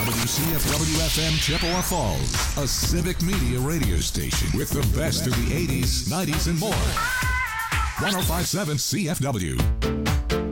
WCFW-FM Chippewa Falls, a civic media radio station with the best of the 80s, 90s, and more. 105.7 CFW.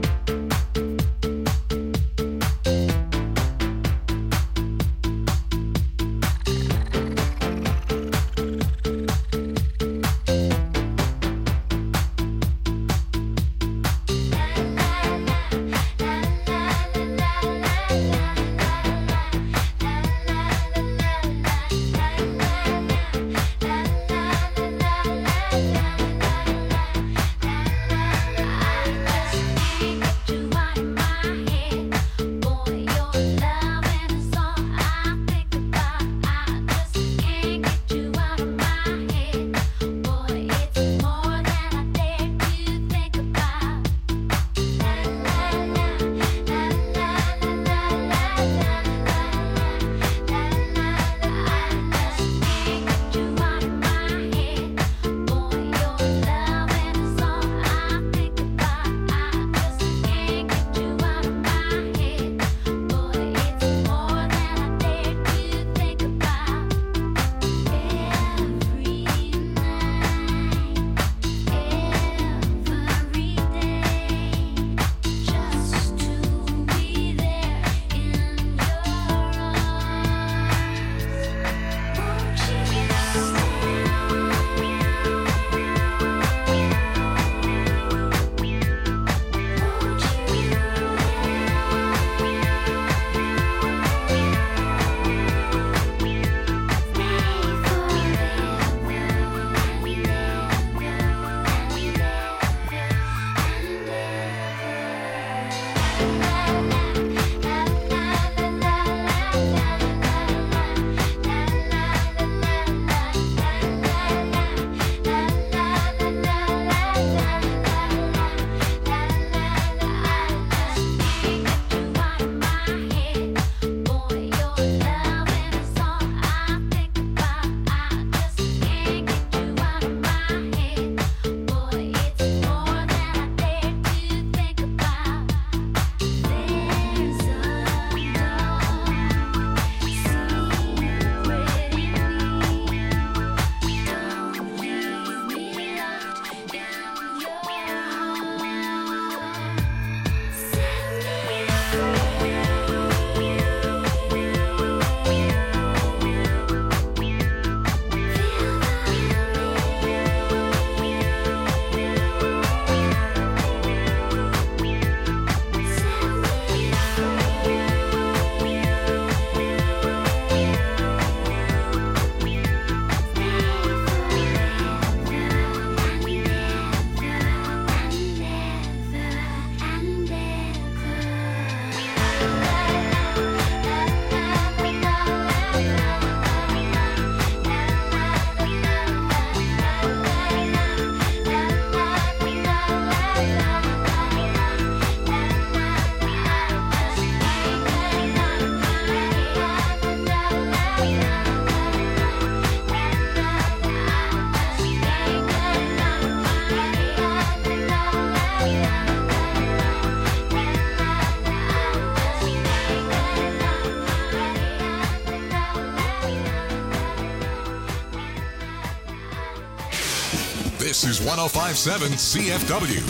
This is 105.7 CFW.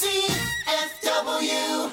CFW.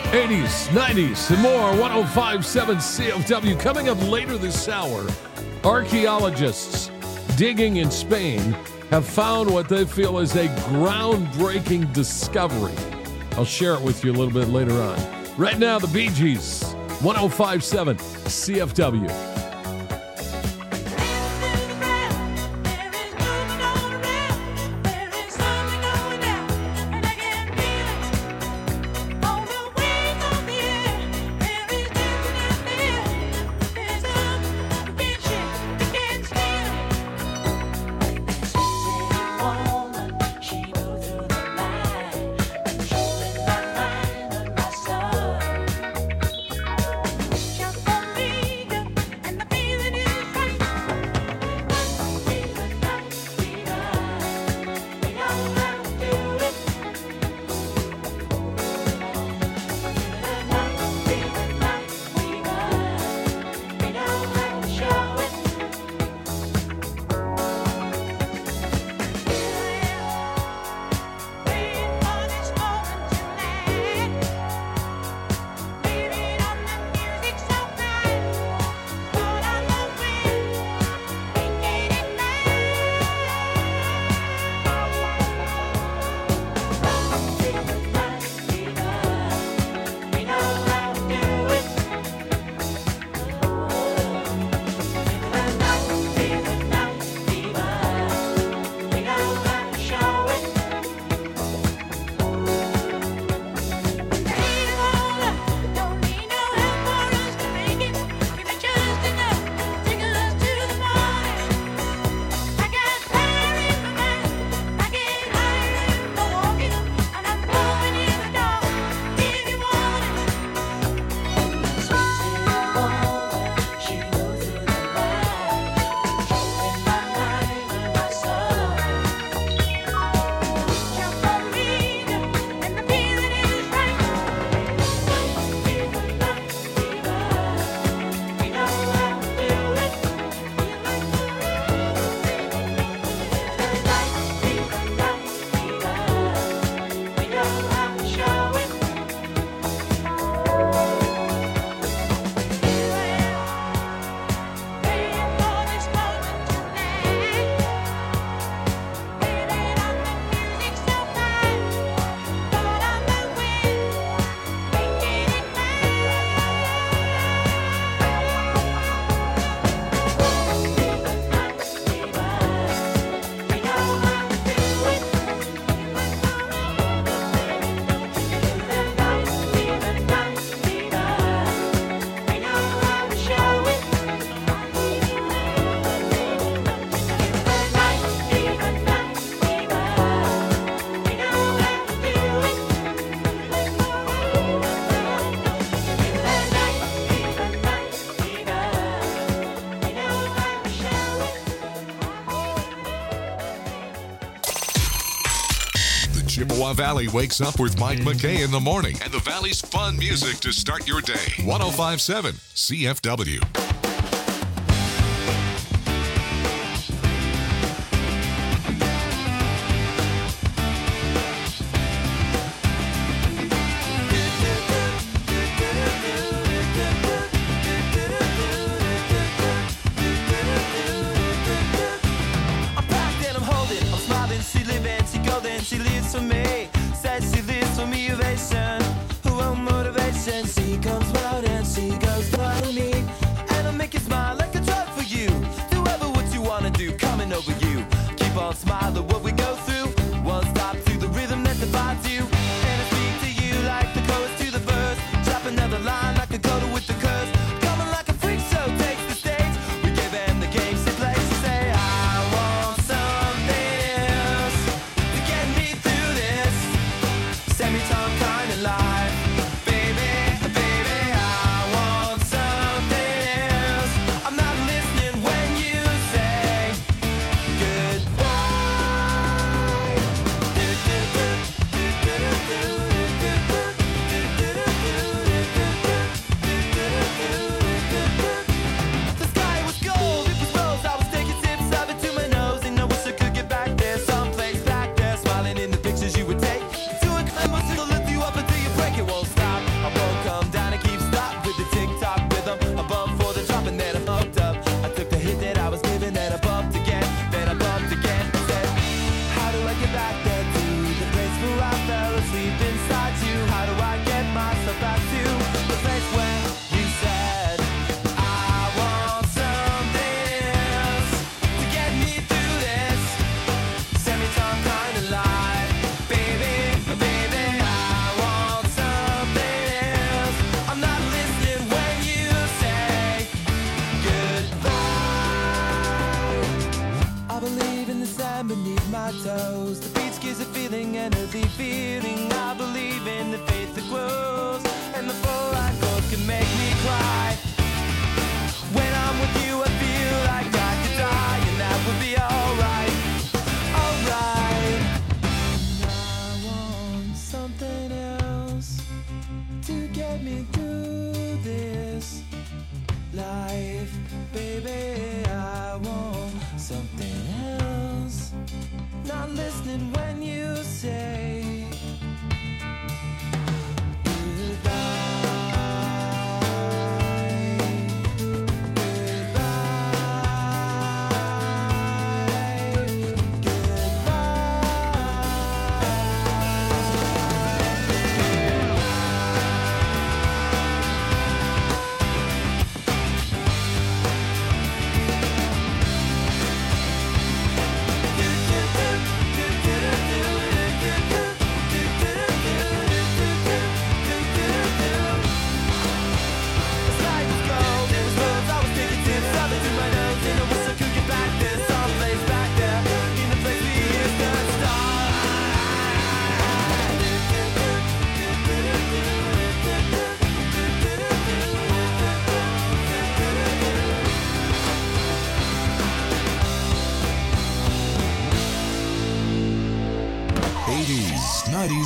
80s, 90s, and more. 105.7 CFW. Coming up later this hour, archaeologists digging in Spain have found what they feel is a groundbreaking discovery. I'll share it with you a little bit later on. Right now, the Bee Gees, 105.7 CFW. Chippewa Valley wakes up with Mike McKay in the morning and the Valley's fun music to start your day. 105.7 CFW. She comes out and she goes by me, and I'm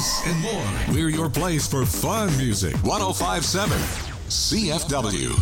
80s, and more. We're your place for fun music. 105.7 CFW.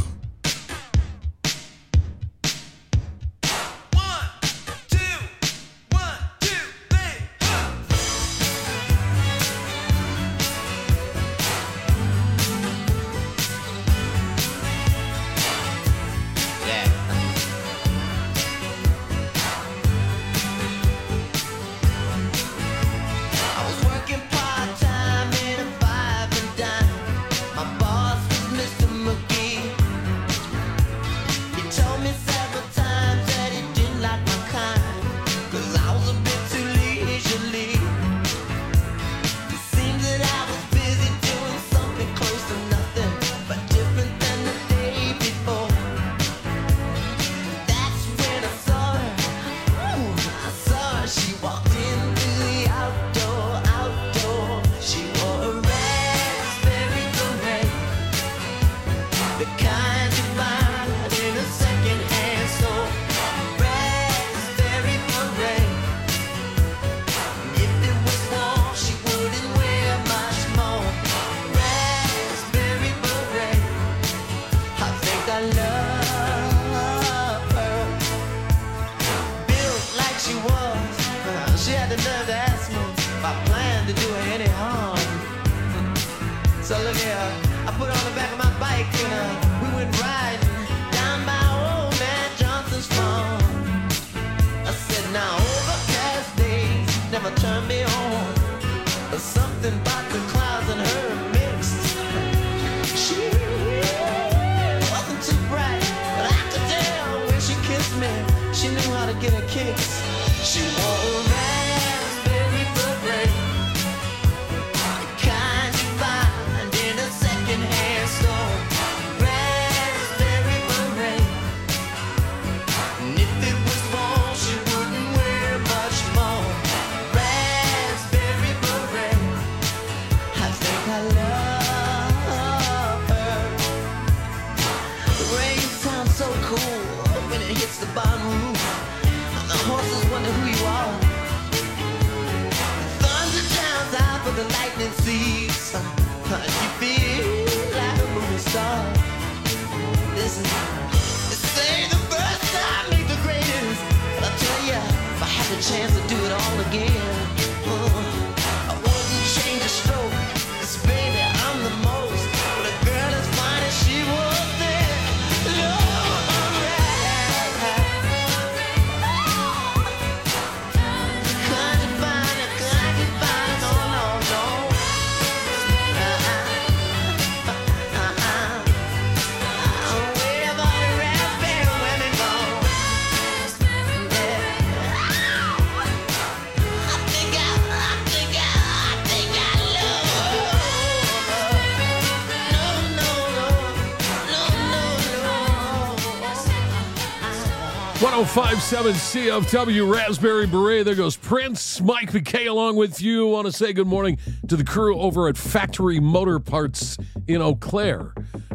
Oh, 5.7 CFW Raspberry Beret. There goes Prince. Mike McKay along with you. Want to say good morning to the crew over at Factory Motor Parts in Eau Claire.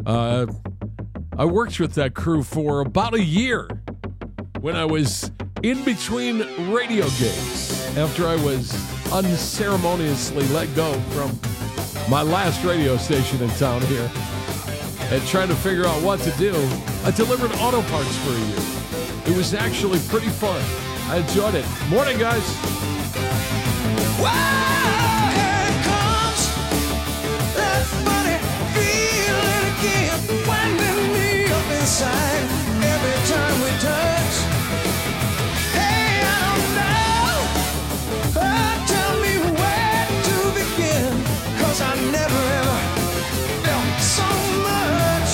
I worked with that crew for about a year when I was in between radio gigs after I was unceremoniously let go from my last radio station in town here and trying to figure out what to do. I delivered auto parts for a year. It was actually pretty fun. I enjoyed it. Morning, guys. Wow, here it comes. That funny feeling again, winding me up inside every time we touch. Hey, I don't know. Tell me where to begin, 'cause I never ever felt so much.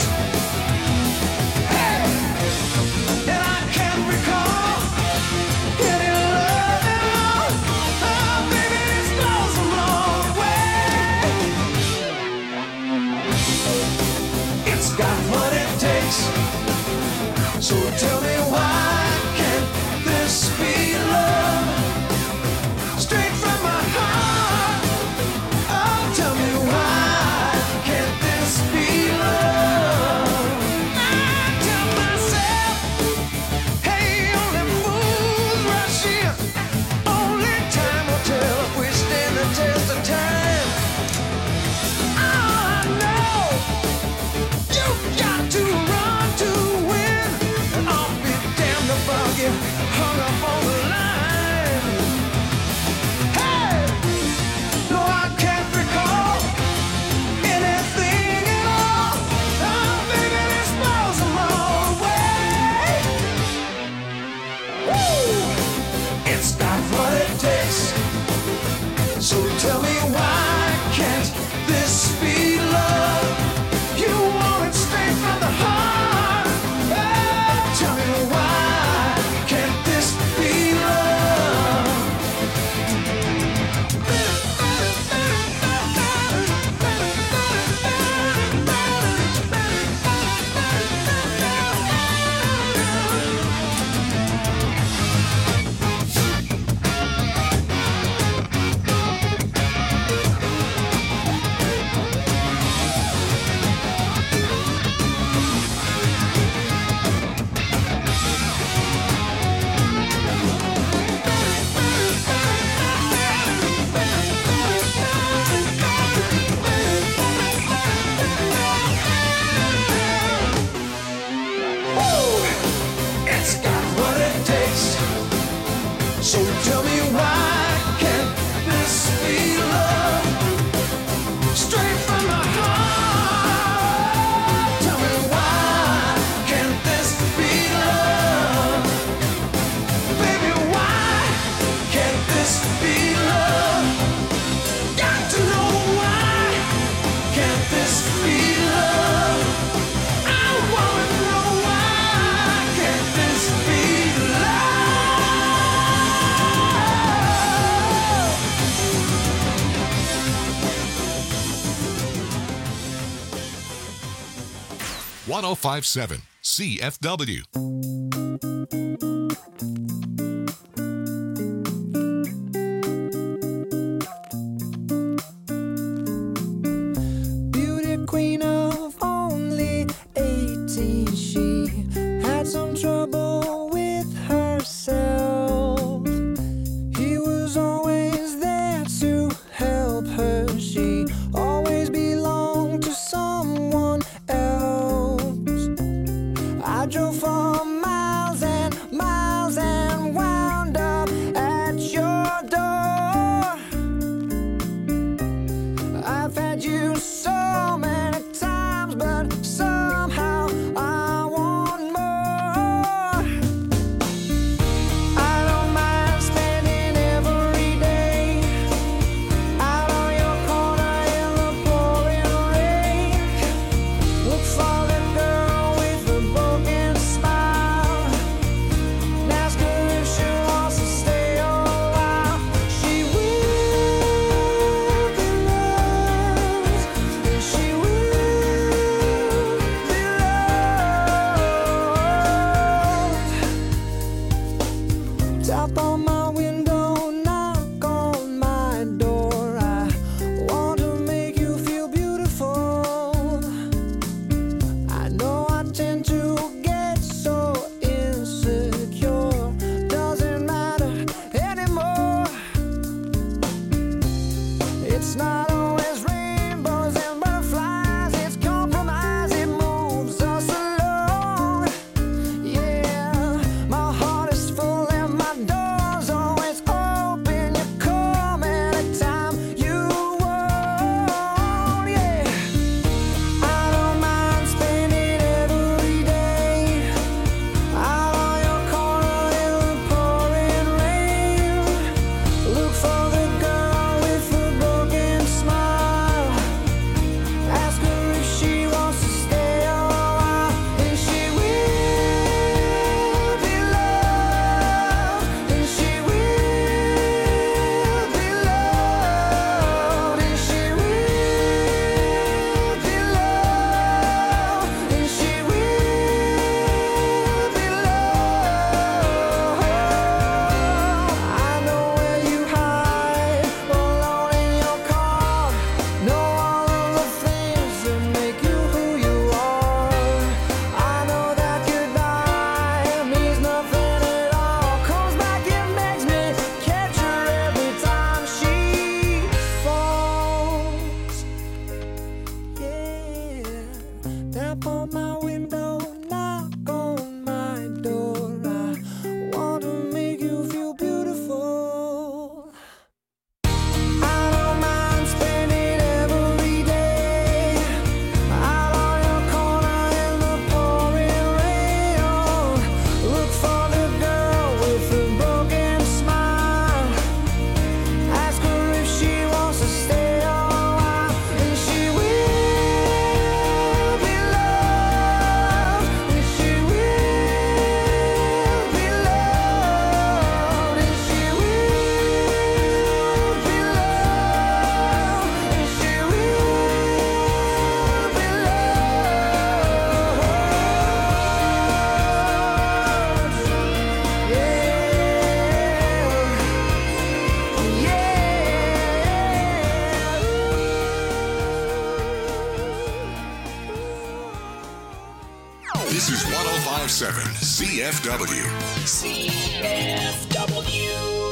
Hey, and I can't recall any love at all. Oh, baby, this goes a long way. It's got what it takes. So tell me, why can't this be love? Straight from my heart. Oh, tell me, why can't this be love? I tell myself, hey, only fools rush in. Only time will tell if we stand the test of time. 1057 CFW. Beauty queen of only 18, she had some trouble with herself. He was always there to help her. She always belonged to someone else. I drove for miles and miles and wound up at your door. I've had you so many times, but somehow I want more. I don't mind spending every day out on your corner in the pouring rain. Look for the girl with the broken smile and ask her if she wants to stay a while. She will be loved, and she will be loved. Tap on my window, knock on my door. I want to make you feel beautiful. I know I tend to get so insecure. Doesn't matter anymore. It's not always rainbows and butterflies. It's compromise. It moves us along. Yeah, my heart is full and my door's always open. You come anytime you want. Yeah, I don't mind spending every day out on your corner in the pouring rain. Look for the girl with the broken smile. Ask her if she wants to stay a while, and she will be loved, and she will be loved, and she will be loved, and she will be loved. I know where you hide, alone in your car. Know all of the things that make you who you are. I know that goodbye means nothing at all. Comes back and makes me catch her every time she falls. Yeah, tap on my window, knock on my door. I want to make you feel beautiful. I don't mind spending every day out on your corner in the pouring rain. Look for the girl with the broken smile. Ask her if she wants to stay a while, and she will be loved, and she will be loved, and she will be loved, and she will be loved. This is 1057 CFW. CFW.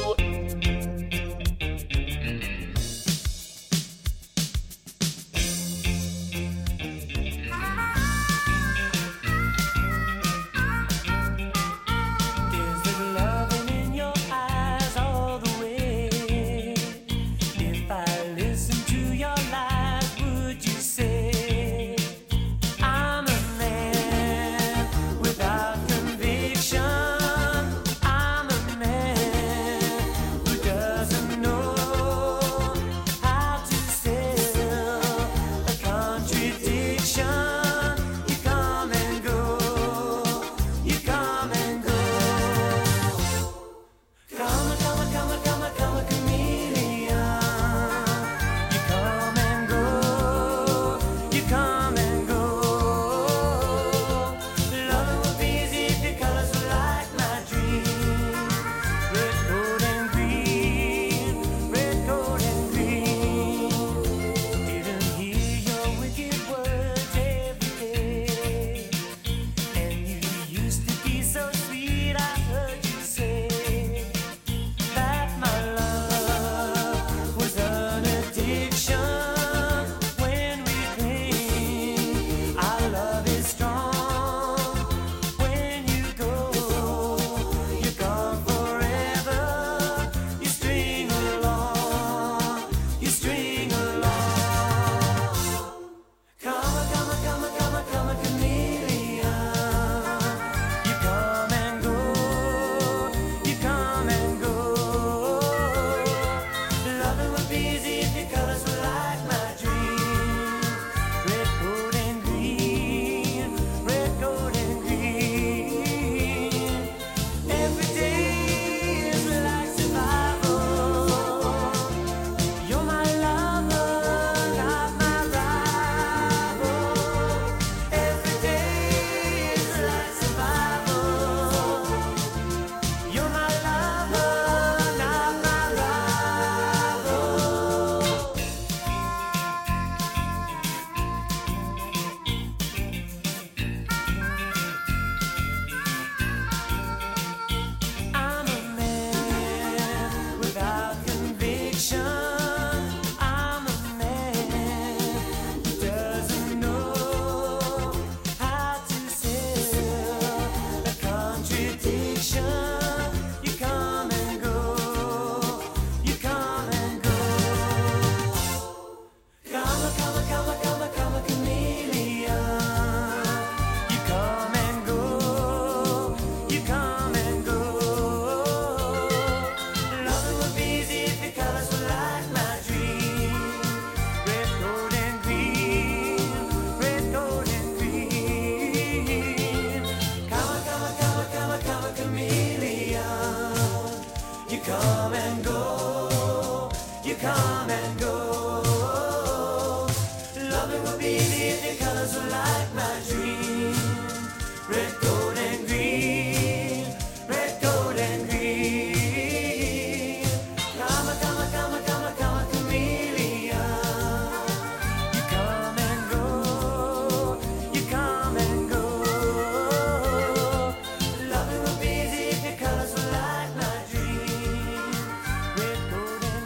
Is there loving in your eyes all the way? If I listen to your lies, would you say I'm a man without conviction? I'm a man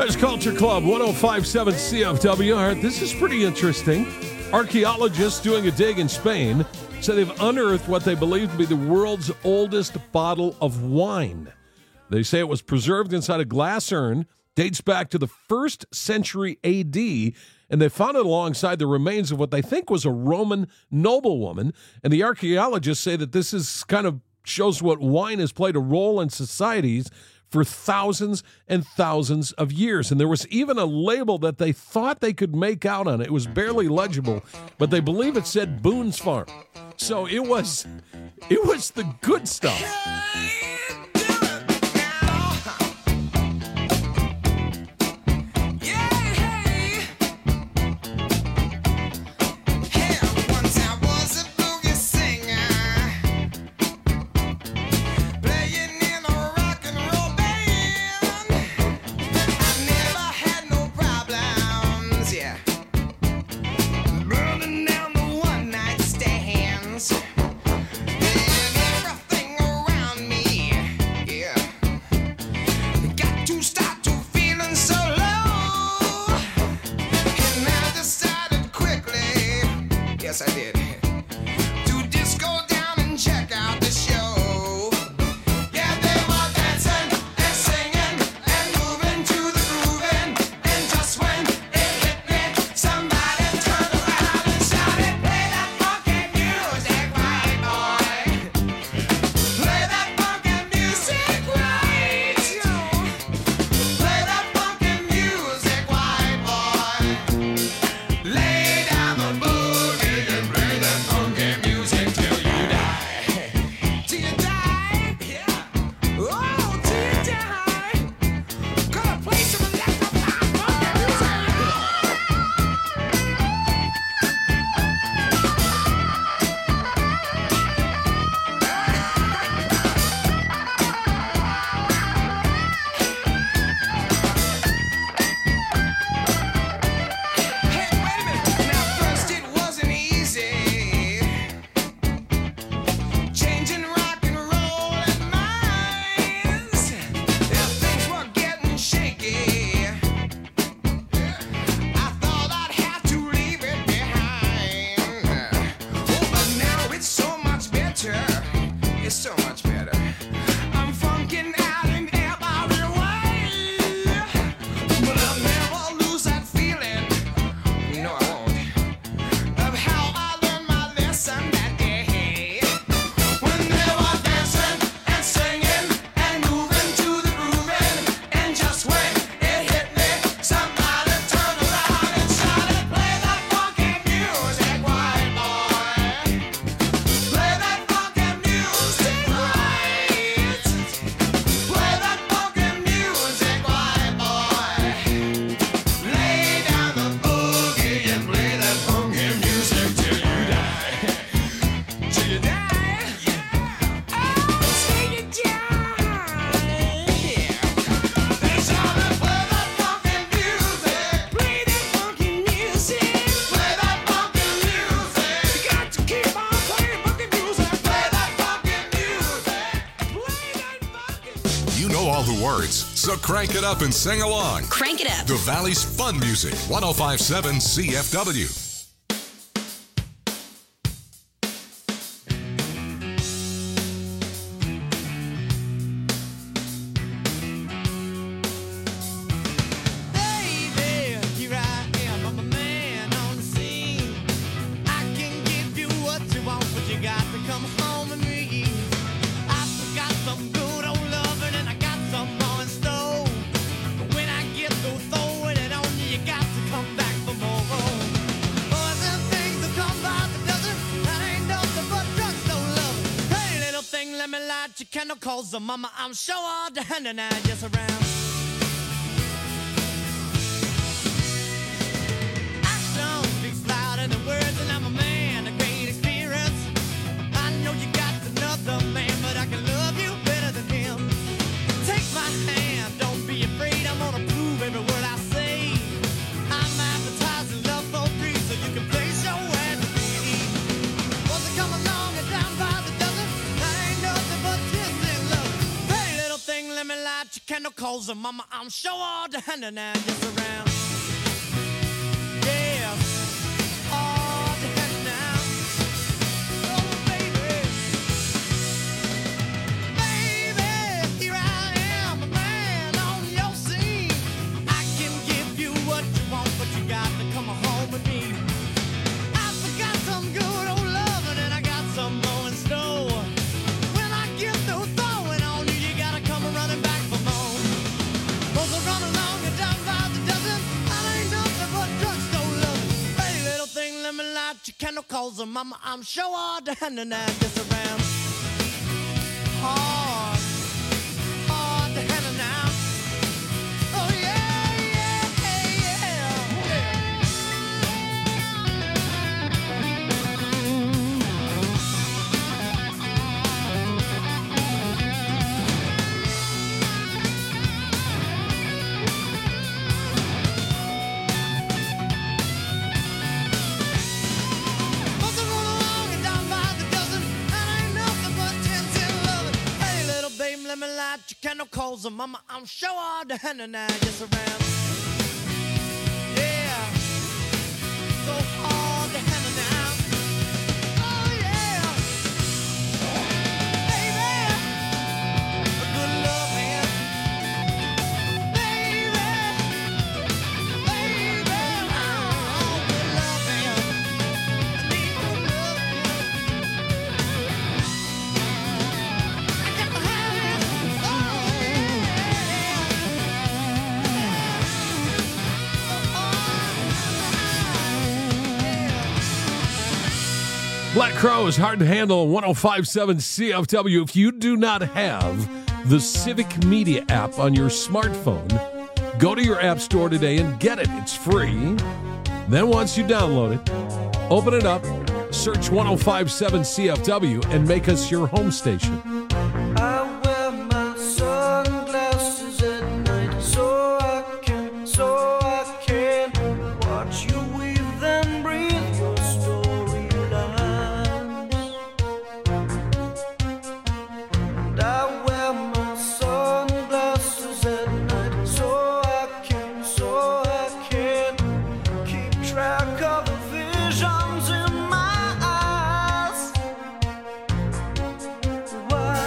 Fresh Culture Club, 1057 CFW. All right, this is pretty interesting. Archaeologists doing a dig in Spain say they've unearthed what they believe to be the world's oldest bottle of wine. They say it was preserved inside a glass urn, dates back to the 1st century AD, and they found it alongside the remains of what they think was a Roman noblewoman. And the archaeologists say that this is kind of shows what wine has played a role in societies for thousands and thousands of years. And there was even a label that they thought they could make out on it. It was barely legible, but they believe it said Boone's Farm. So it was the good stuff. So crank it up and sing along. Crank it up. The Valley's fun music. 1057 CFW. So mama, I'm sure all the hand and I just around. Action speaks louder than words, and I'm a man of great experience. I know you got another man, but I can love you better than him. Take my hand, don't be afraid. I'm gonna prove every word I say. I'm advertising love for free, so you can place your ad to me. Once I come along and down by the dozen, I ain't nothing but tears in love. Hey, little thing, let me light your candle. calls her mama. I'm sure all the hand and just around. Yeah, all the hand now. Oh, baby. Baby, here I am, a man on your scene. I can give you what you want, but you got to come home with me. I forgot some good old loving, and I got some more in store. When I get through throwing on you, you gotta come running back for more. Those are run along and down by the dozen. That ain't nothing but drugstore loving. Hey, little thing, let me light your candle, calls her mama. I'm sure all the hand and I just around. Hard, hard to handle now. Oh yeah, yeah, Must have run along and down by the dozen. That ain't nothing but 10 loving. Hey, little baby, let me light your candle, calls her mama. I'm sure all the hand and I just around. Yeah, so hard to handle now. Oh yeah, baby, a good love man. Baby, oh, good love man. I need good love man. I got to have it. Oh Black Crowes, Hard to Handle, 105.7 CFW. If you do not have the Civic Media app on your smartphone, go to your app store today and get it. It's free. Then once you download it, open it up, search 105.7 CFW, and make us your home station. I wear my sunglasses at night so I can watch you weave and breathe your storylines. And I wear my sunglasses at night so I can keep track of the visions in my eyes. Why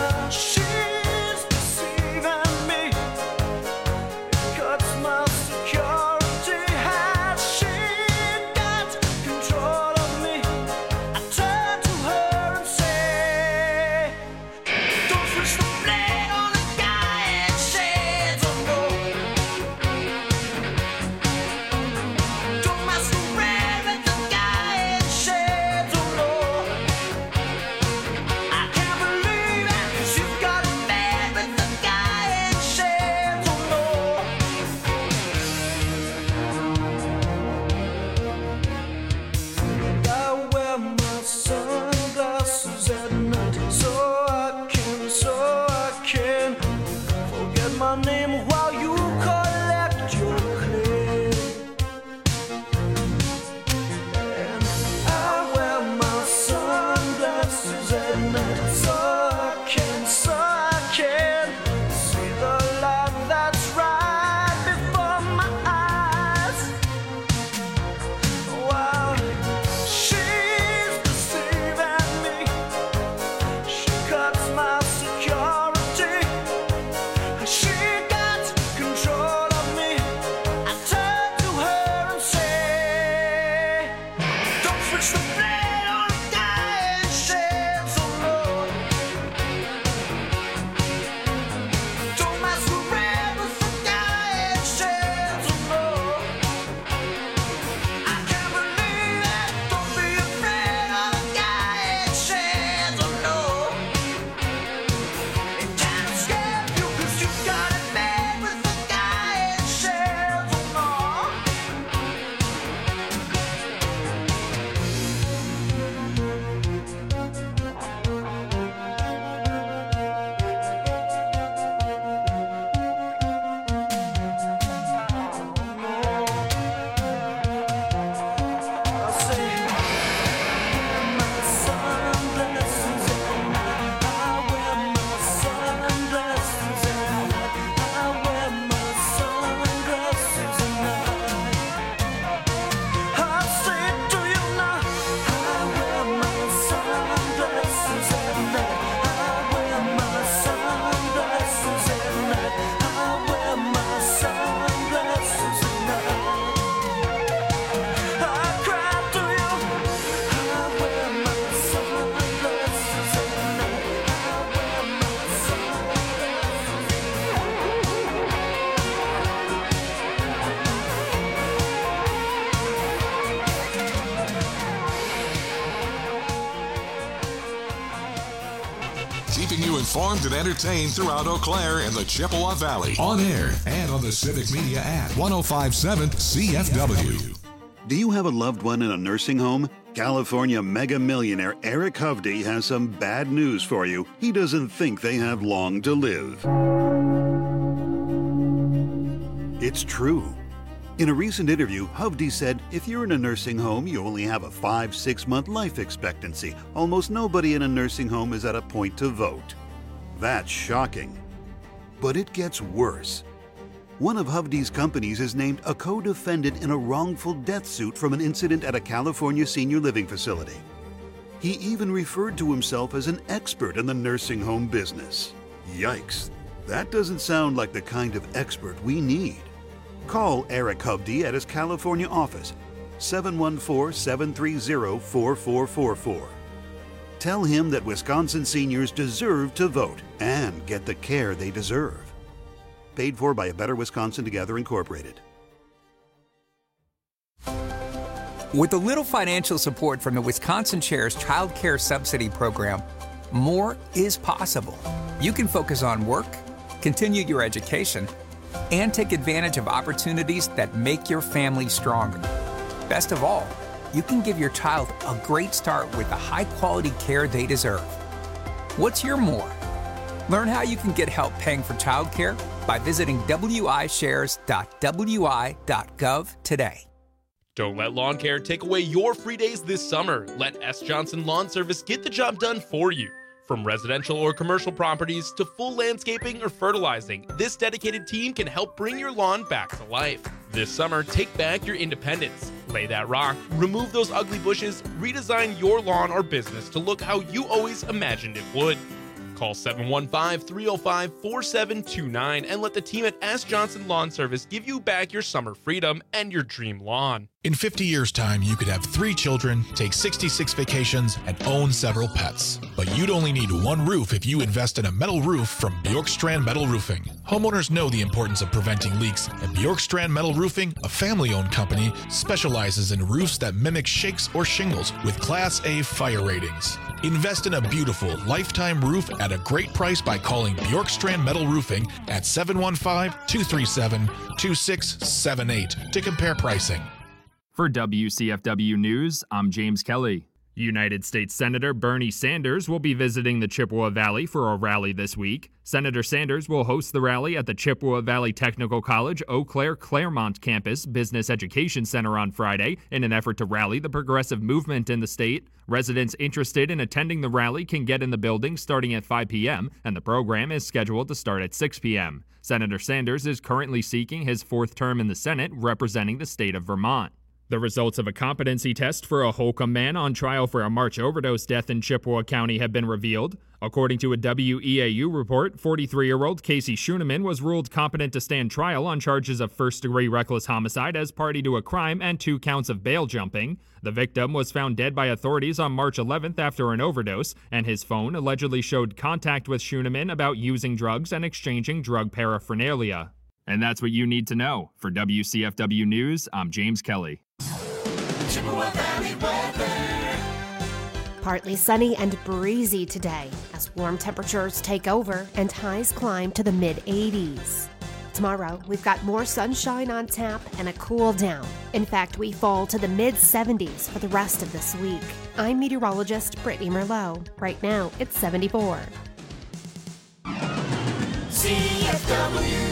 keeping you informed and entertained throughout Eau Claire and the Chippewa Valley. On air and on the Civic Media app. 105.7 CFW. Do you have a loved one in a nursing home? California mega millionaire Eric Hovde has some bad news for you. He doesn't think they have long to live. It's true. In a recent interview, Hovde said, if you're in a nursing home, you only have a 5-6 month life expectancy. Almost nobody in a nursing home is at a point to vote. That's shocking. But it gets worse. One of Hovde's companies is named a co-defendant in a wrongful death suit from an incident at a California senior living facility. He even referred to himself as an expert in the nursing home business. Yikes, that doesn't sound like the kind of expert we need. Call Eric Hovde at his California office, 714-730-4444. Tell him that Wisconsin seniors deserve to vote and get the care they deserve. Paid for by A Better Wisconsin Together Incorporated. With a little financial support from the Wisconsin Chair's Child Care Subsidy Program, more is possible. You can focus on work, continue your education, and take advantage of opportunities that make your family stronger. Best of all, you can give your child a great start with the high-quality care they deserve. What's your more? Learn how you can get help paying for childcare by visiting wishares.wi.gov today. Don't let lawn care take away your free days this summer. Let S. Johnson Lawn Service get the job done for you. From residential or commercial properties to full landscaping or fertilizing, this dedicated team can help bring your lawn back to life. This summer, take back your independence. Lay that rock, remove those ugly bushes, redesign your lawn or business to look how you always imagined it would. Call 715-305-4729 and let the team at S. Johnson Lawn Service give you back your summer freedom and your dream lawn. In 50 years' time, you could have 3 children, take 66 vacations, and own several pets. But you'd only need one roof if you invest in a metal roof from Bjorkstrand Metal Roofing. Homeowners know the importance of preventing leaks, and Bjorkstrand Metal Roofing, a family-owned company, specializes in roofs that mimic shakes or shingles with Class A fire ratings. Invest in a beautiful, lifetime roof at a great price by calling Bjorkstrand Metal Roofing at 715-237-2678 to compare pricing. For WCFW News, I'm James Kelly. United States Senator Bernie Sanders will be visiting the Chippewa Valley for a rally this week. Senator Sanders will host the rally at the Chippewa Valley Technical College Eau Claire Claremont Campus Business Education Center on Friday in an effort to rally the progressive movement in the state. Residents interested in attending the rally can get in the building starting at 5 p.m., and the program is scheduled to start at 6 p.m. Senator Sanders is currently seeking his 4th term in the Senate representing the state of Vermont. The results of a competency test for a Holcomb man on trial for a March overdose death in Chippewa County have been revealed. According to a WEAU report, 43-year-old Casey Schooneman was ruled competent to stand trial on charges of first-degree reckless homicide as party to a crime and 2 counts of bail jumping. The victim was found dead by authorities on March 11th after an overdose, and his phone allegedly showed contact with Schooneman about using drugs and exchanging drug paraphernalia. And that's what you need to know. For WCFW News, I'm James Kelly. Chippewa Valley weather. Partly sunny and breezy today as warm temperatures take over and highs climb to the mid-80s. Tomorrow, we've got more sunshine on tap and a cool down. In fact, we fall to the mid-70s for the rest of this week. I'm meteorologist Brittany Merlot. Right now, it's 74. CFW.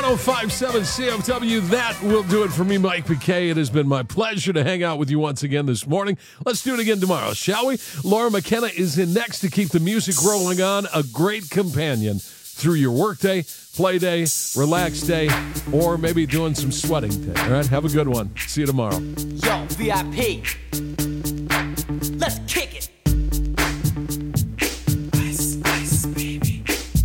1057 CFW. That will do it for me, Mike McKay. It has been my pleasure to hang out with you once again this morning. Let's do it again tomorrow, shall we? Laura McKenna is in next to keep the music rolling on. A great companion through your workday, play day, relax day, or maybe doing some sweating day. All right, have a good one. See you tomorrow. Yo, VIP. Let's kick it. Ice, ice, baby.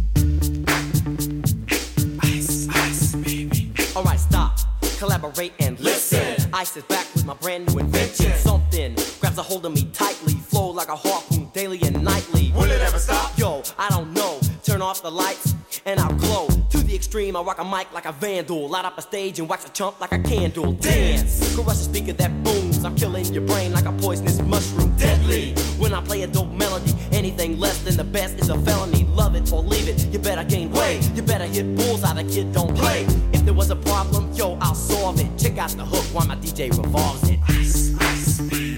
Ice, ice, baby. All right, stop. Collaborate and listen. Ice is back with my brand new invention. Something grabs a hold of me tightly. Flow like a harpoon daily and nightly. Will it ever stop? Yo, I don't know. Turn off the lights and I'll glow. To the extreme, I rock a mic like a vandal. Light up a stage and wax a chump like a candle. Dance, crush a speaker that booms. I'm killing your brain like a poisonous mushroom. Deadly, when I play a dope melody. Anything less than the best is a felony. Love it or leave it, you better gain weight. You better hit bullseye, the kid don't play. If there was a problem, yo, I'll solve it. Check out the hook while my DJ revolves it. Ice, ice, baby.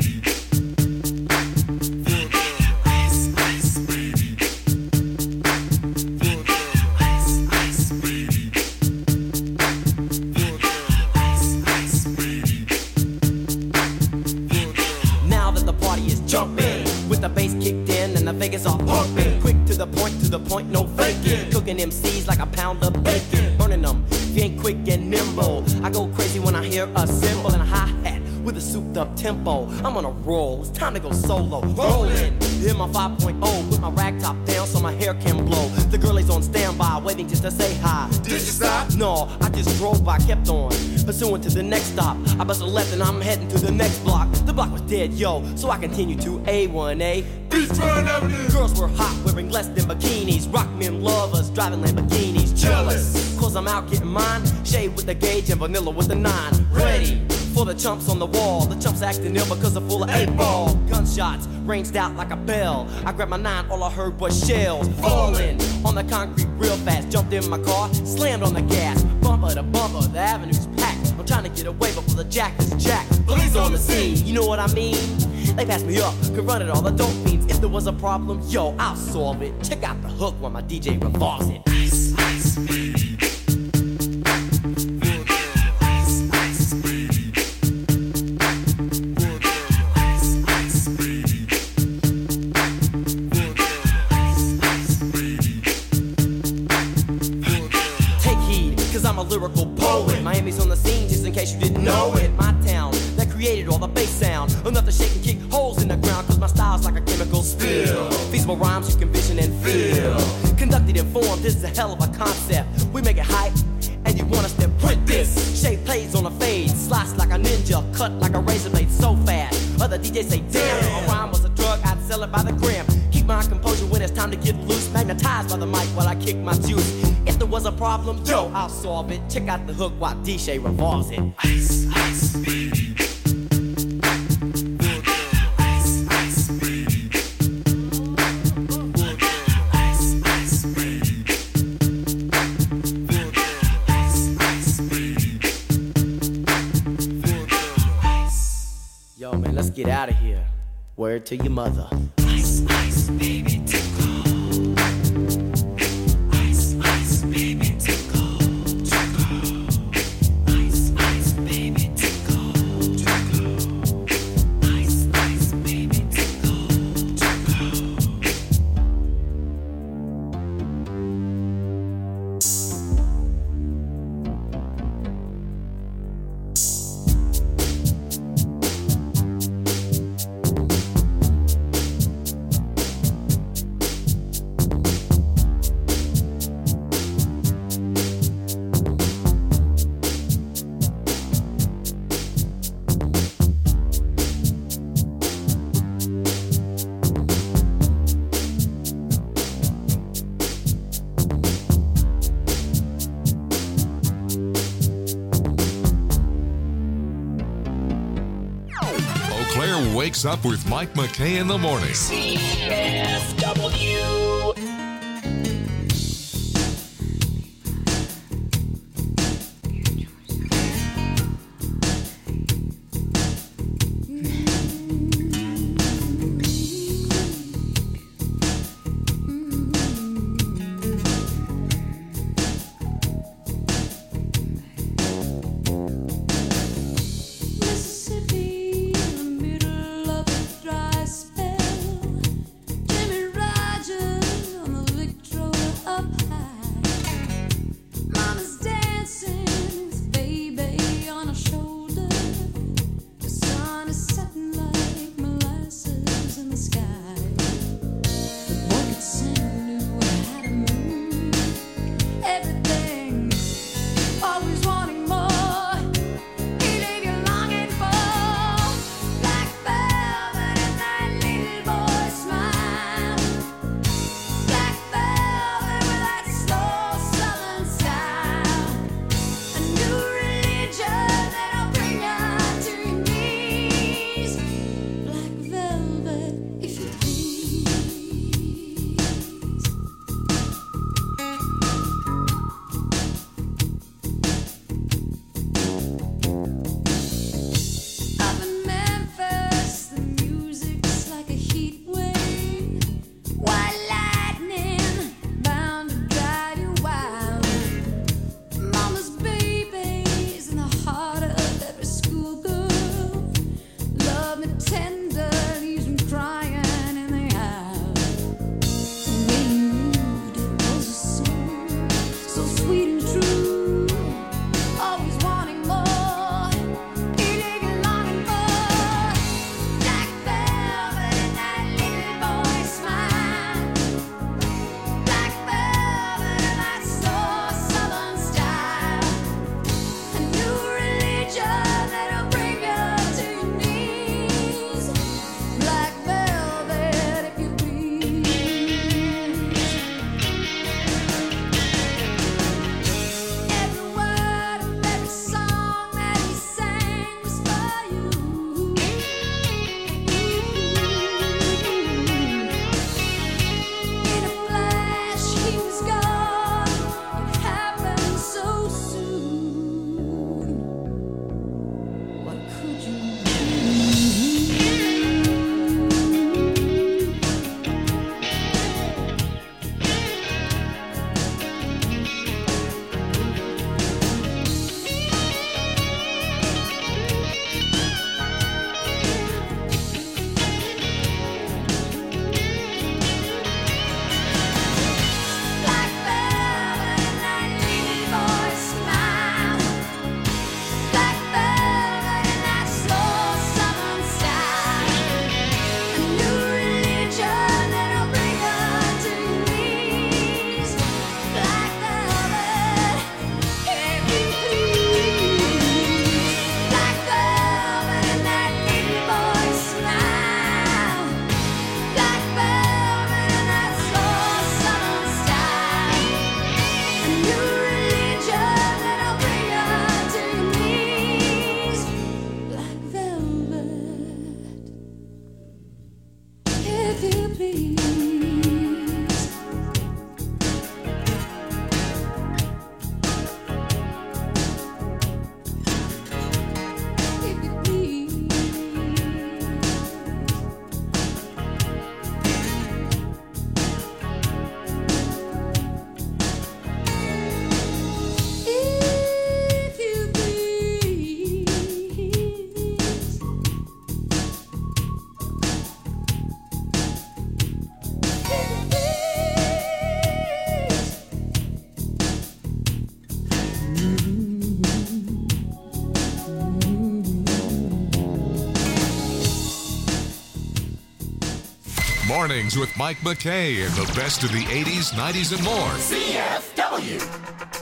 Vegas all pumping, quick to the point, no faking. Cooking MCs like a pound of bacon, burning them. If you ain't quick and nimble, I go crazy when I hear a cymbal and a hi-hat with a souped up tempo. I'm on a roll, it's time to go solo. Rolling, hit my 5.0, put my rag top down so my hair can blow. The girl is on standby, waiting just to say hi. Did you stop? No, I just drove by, kept on pursuing to the next stop. I bust a left and I'm heading to the next block. The block was dead, yo, so I continued to A1A. Beachfront Avenue. Girls were hot, wearing less than bikinis. Rock men lovers, driving Lamborghinis. Jealous, cause I'm out getting mine. Shade with the gauge and vanilla with the 9. Ready for the chumps on the wall. The chumps acting ill because they're full of 8-ball. Gunshots ranged out like a bell. I grabbed my 9, all I heard was shells falling on the concrete real fast. Jumped in my car, slammed on the gas. Bumper to bumper, the avenue's packed. I'm trying to get away before the jack is jacked. Police on the scene, you know what I mean? They passed me up, could run it all, the dope fiends. If there was a problem, yo, I'll solve it. Check out the hook while my DJ revolves it. Ice, ice, baby. Ice, ice, baby. Ice, ice, baby. Ice, ice, baby. Take heed, cause I'm a lyrical poet. Miami's on the scene, just in case you didn't know it. My town, that created all the bass sound. Enough to shake and kick holes in the ground, cause my style's like a chemical spill. Feasible rhymes you can vision and feel. Conducted in form, this is a hell of a concept. We make it hype, and you want us to print this. Shape plays on a fade, slice like a ninja, cut like a razor blade so fast. Other DJs say, damn, a rhyme was a drug, I'd sell it by the gram. Keep my composure when it's time to get loose. Magnetized by the mic while I kick my juice. If there was a problem, yo, I'll solve it. Check out the hook while DJ revolves it. Ice, ice, baby. Let's get out of here. Word to your mother. Ice, ice, baby, tickle. Ice, ice, baby, tickle. Ice, ice, baby, tickle. Ice, ice, baby, tickle. Wakes up with Mike McKay in the morning. CFW. If you please. If you please. If you please. Mornings with Mike McKay and the best of the 80s, 90s, and more. CFW.